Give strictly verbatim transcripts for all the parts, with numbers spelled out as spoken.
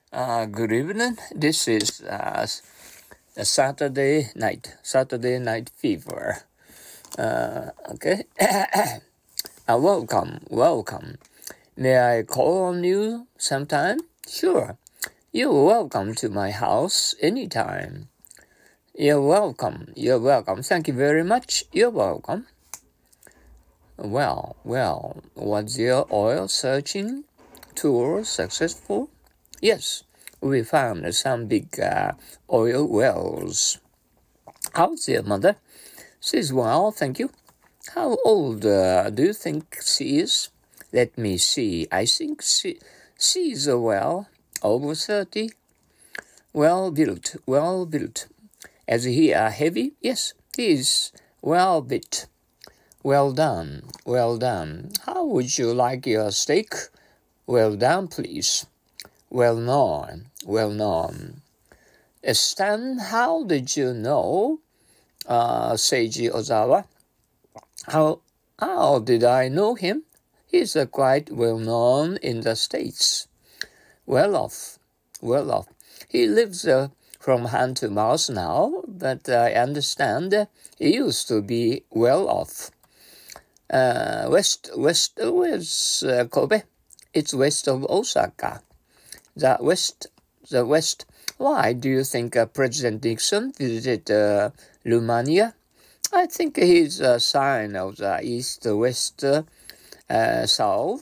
Uh, good evening. This is uh, a Saturday night, Saturday night fever. Uh, okay. uh, welcome, welcome. May I call on you sometime? Sure. You're welcome to my house anytime. You're welcome. You're welcome. Thank you very much. You're welcome. Well, well, was your oil searching tour successful? Yes, we found some big uh, oil wells. How's your mother? She's well, thank you. How old uh, do you think she is? Let me see. I think she, she's uh, well, over thirty. Well built, well built. Is he uh, heavy? Yes, he is well built. Well done, well done. How would you like your steak? Well done, please. Well known, well known. Stan, how did you know uh, Seiji Ozawa? How, how did I know him? He's uh, quite well known in the States. Well off, well off. He lives uh, from hand to mouth now, but I understand he used to be well off. Uh, west, west, where's uh, Kobe? It's west of Osaka. The west, the west. Why do you think uh, President Nixon visited uh, Romania? I think he's a sign of the east, west, uh, uh, south.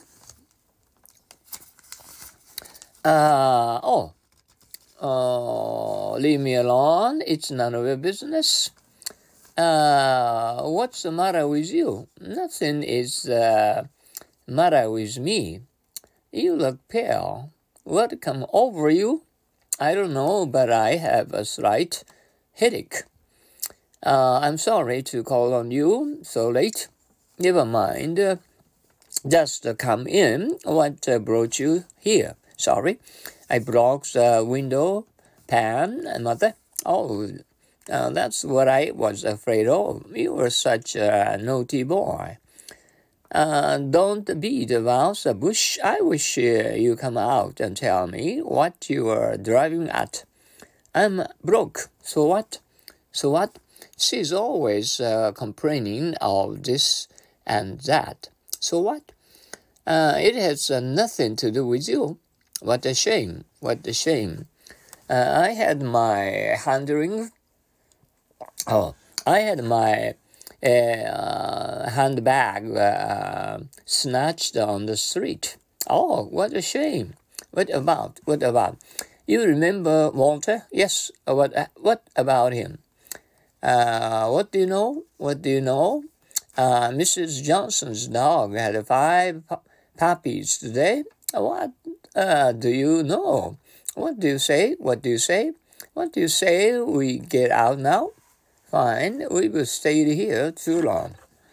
Uh, oh, uh, leave me alone. It's none of your business. Uh, what's the matter with you? Nothing is uh, matter with me. You look pale. What come over you? I don't know, but I have a slight headache. Uh, I'm sorry to call on you so late. Never mind. Uh, just uh, come in. What uh, brought you here? Sorry. I broke the window pane, mother. Oh, uh, that's what I was afraid of. You were such a naughty boy. Uh, don't beat about the bush. I wish uh, you come out and tell me what you are driving at. I'm broke. So what? So what? She's always uh, complaining of this and that. So what? Uh, it has uh, nothing to do with you. What a shame. What a shame. Uh, I had my handling. Oh, I had my uh, handbag uh, snatched on the street. Oh, what a shame. What about? What about? You remember Walter? Yes. What, what about him? Uh, what do you know? What do you know? Uh, Missus Johnson's dog had five pu- puppies today. What uh, do you know? What do you say? What do you say? What do you say we get out now? Fine, we will stay here too long.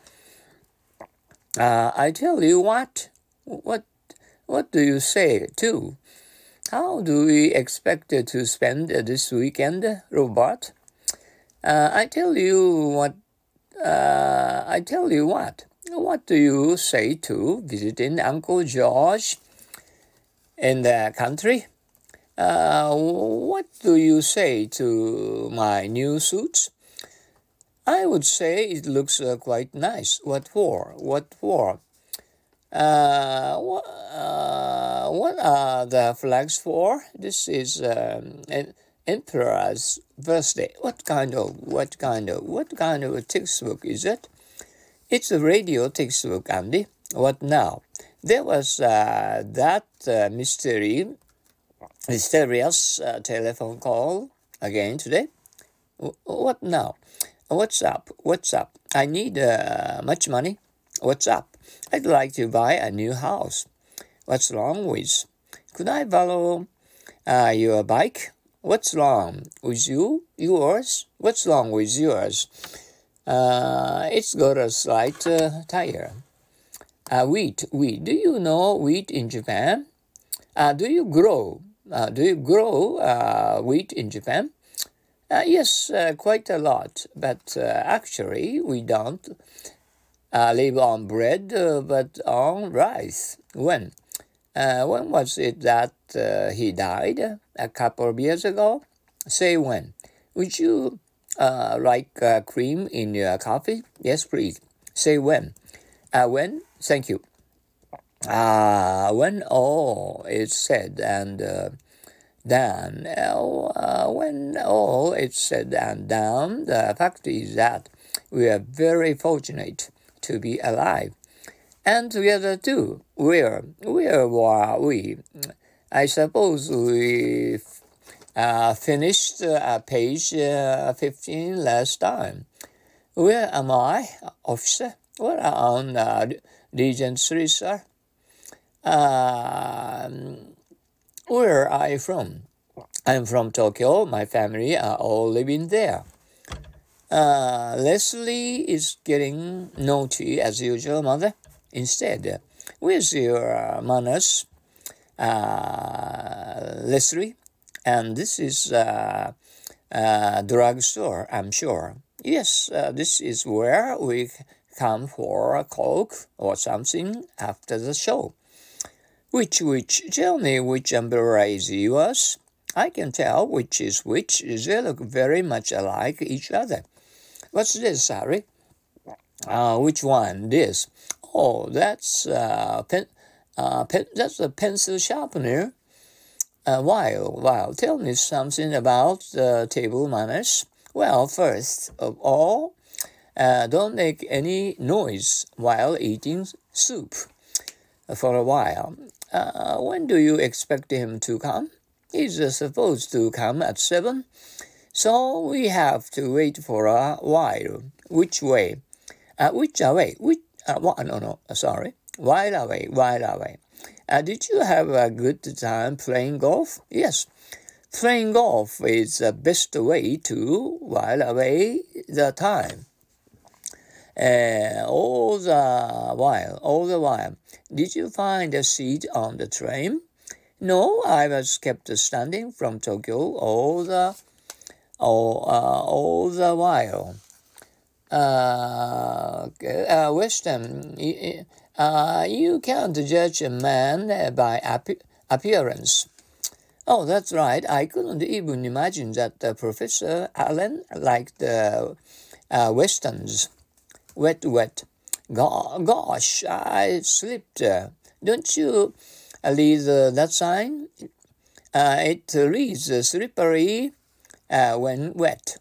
Uh, I tell you what. What what do you say, too? How do we expect to spend this weekend, Robert? Uh, I tell you what. Uh, I tell you what. What do you say to visiting Uncle George in the country? Uh, what do you say to my new suits? I would say it looks uh, quite nice. What for? What for? Uh, what, uh, what are the flags for? This is um, an emperor's birthday. What kind of, what kind of, what kind of a textbook is it? It's a radio textbook, Andy. What now? There was uh, that uh, mystery, mysterious uh, telephone call again today. W- what now? What's up? What's up? I need uh, much money. What's up? I'd like to buy a new house. What's wrong with? Could I borrow uh, your bike? What's wrong with you? Yours? What's wrong with yours? Uh, it's got a slight uh, tire. Uh, wheat, wheat. Do you know wheat in Japan? Uh, do you grow? Uh, do you grow uh, wheat in Japan? Uh, yes, uh, quite a lot, but uh, actually we don't uh, live on bread, uh, but on rice. When? Uh, when was it that uh, he died? A couple of years ago? Say when. Would you uh, like uh, cream in your coffee? Yes, please. Say when. Uh, when? Thank you. Uh, when all is said and uh, done, uh, when all is said and done, the fact is that we are very fortunate to be alive. And together too. Where? Where were we? I suppose we uh, finished uh, page uh, fifteen last time. Where am I, officer? Well, on uh, Regent three, sir. Uh, where are you from? I'm from Tokyo. My family are all living there. Uh, Leslie is getting naughty as usual, mother. Instead, where's your uh, manners, uh, Leslie? And this is a uh, uh, drugstore, I'm sure. Yes, uh, this is where we come for a Coke or something after the show. Which, which, tell me which umbrella is yours? I can tell which is which. They look very much alike each other. What's this, Harry? Uh, which one? This. Oh, that's uh, pen, uh, pen, that's a pencil sharpener. Uh, while, while, tell me something about the table manners. Well, first of all, uh, don't make any noise while eating soup for a while. Uh, when do you expect him to come? He's uh, supposed to come at seven, so we have to wait for a while. Which way? Uh, which away? Which? Uh, what? No, no, sorry. While away, while away. Uh, did you have a good time playing golf? Yes. Playing golf is the best way to while away the time. Uh, all the while, all the while. Did you find a seat on the train? No, I was kept standing from Tokyo all the, all, uh, all the while. Uh, uh, Western, uh, you can't judge a man by ap- appearance. Oh, that's right. I couldn't even imagine that uh, Professor Allen liked the uh, Westerns. Wet, wet. Go- gosh, I slipped. Uh, don't you uh, read uh, that sign? Uh, it reads uh, slippery uh, when wet.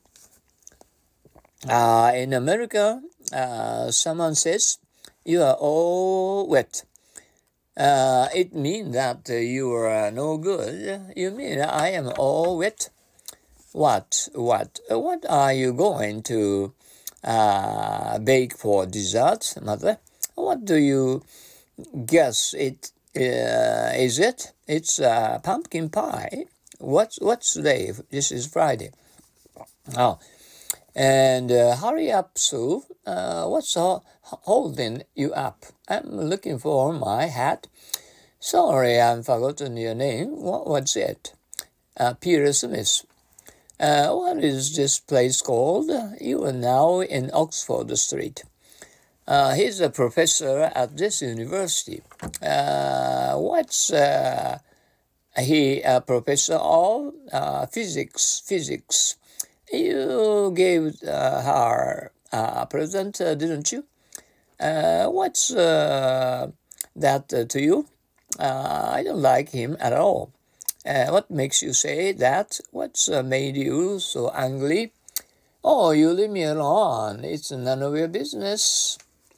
Uh, in America, uh, someone says, you are all wet. Uh, it means that uh, you are no good. You mean I am all wet? What? What? What are you going to uh, bake for dessert, mother? What do you guess it uh, is? It? It's uh, pumpkin pie. What's what's today? This is Friday. Oh. And uh, hurry up, Sue. Uh, what's ho- holding you up? I'm looking for my hat. Sorry, I've forgotten your name. What was it? Uh, Peter Smith. Uh, what is this place called? You are now in Oxford Street. Uh, he's a professor at this university. Uh, what's uh, he a professor of? Uh, physics. Physics. You gave uh, her a present, uh, didn't you? Uh, what's uh, that uh, to you? Uh, I don't like him at all. Uh, what makes you say that? What's uh, made you so angry? Oh, you leave me alone. It's none of your business.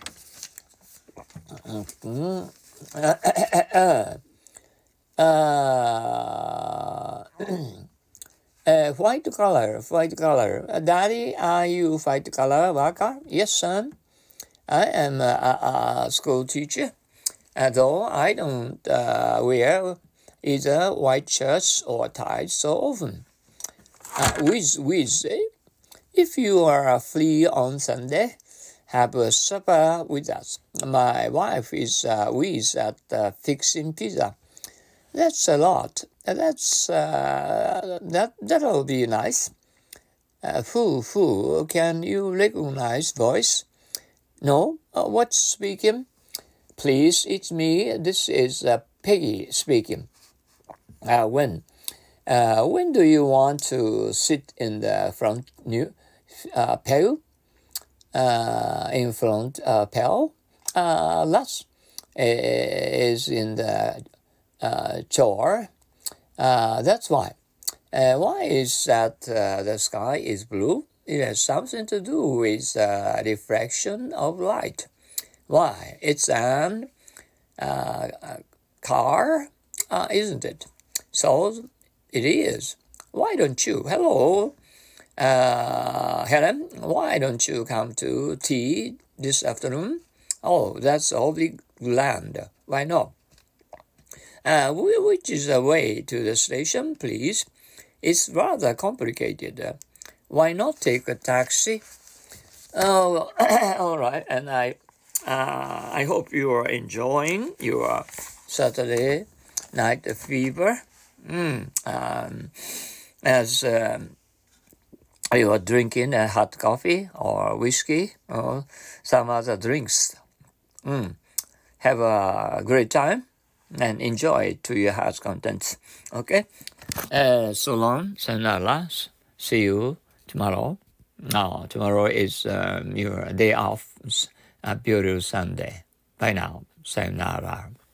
Mm-hmm. uh, Uh, white collar, white collar. Uh, Daddy, are you white collar worker? Yes, son. I am a, a, a school teacher. Although I don't uh, wear either white shirts or ties so often. Uh, with, with, eh? If you are free on Sunday, have a supper with us. My wife is uh, with at uh, fixing pizza. That's a lot. That's uh, that that'll be nice. Uh, who who can you recognize voice? No. Uh, what's speaking? Please, it's me. This is uh, Peggy speaking. Uh, when? Uh, when do you want to sit in the front new uh, pew? Uh, in front uh, pew? Uh, Last is in the uh, chore. Uh, that's why. Uh, why is that uh, the sky is blue? It has something to do with uh, refraction of light. Why? It's an uh, car, uh, isn't it? So it is. Why don't you? Hello, uh, Helen. Why don't you come to tea this afternoon? Oh, that's awfully grand. Why not? Uh, which is the way to the station, please? It's rather complicated. Uh, why not take a taxi? Oh, all right. And I, uh, I hope you are enjoying your Saturday night fever. Mm, um, as um, you are drinking a hot coffee or whiskey or some other drinks. Mm, have a great time and enjoy to your heart's content. Okay? Uh, so long, sayonara. See you tomorrow. No, tomorrow is um, your day off. A beautiful Sunday. Bye now. Sayonara.